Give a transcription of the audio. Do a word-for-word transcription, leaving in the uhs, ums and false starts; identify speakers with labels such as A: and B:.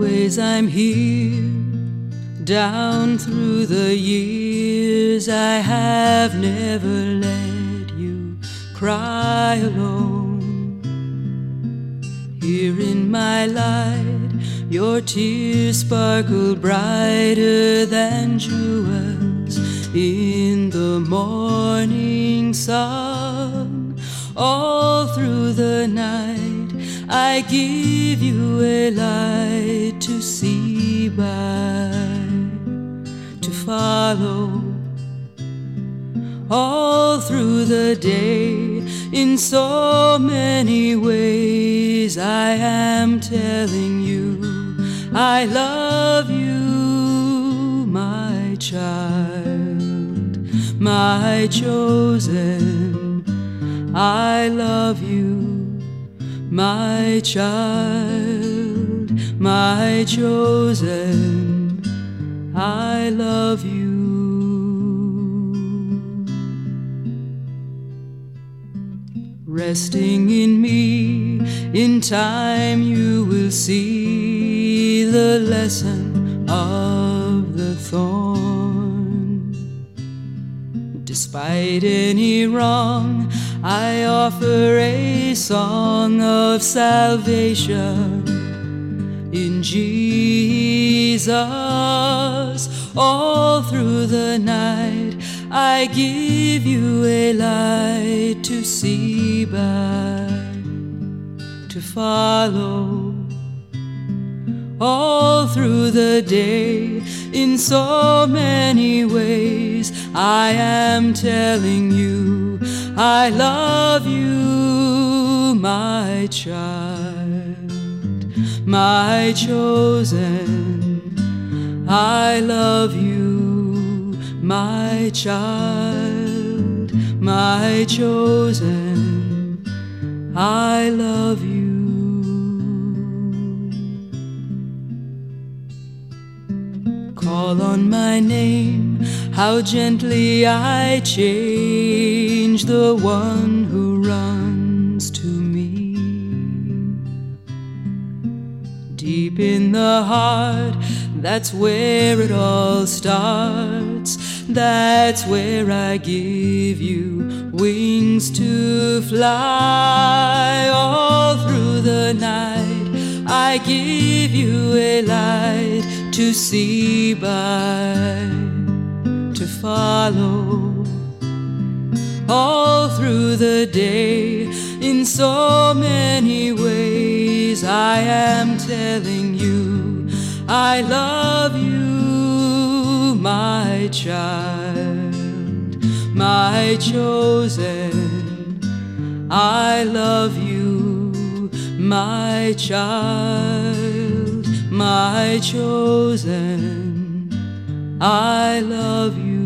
A: Always I'm here, down through the years. I have never let you cry alone. Here in my light, your tears sparkle brighter than jewels in the morning sun. All through the night, I give you a light to see by, to follow. All through the day, in so many ways, I am telling you I love you, my child, my chosen. I love you, my child, my chosen. I love you. Resting in me, in time you will see the lesson of the thorn. Despite any wrong, I offer a song of salvation in Jesus. All through the night, I give you a light to see by, to follow. All through the day, in so many ways, I am telling you I love you, my child, my chosen. I love you, my child, my chosen. I love you. Call on my name, how gently I change the one who runs to me. Deep in the heart, that's where it all starts. That's where I give you wings to fly. All through the night, I give you a light to see by, to follow. All through the day, in so many ways, I am telling you I love you, my child, my chosen. I love you, my child, my chosen. I love you.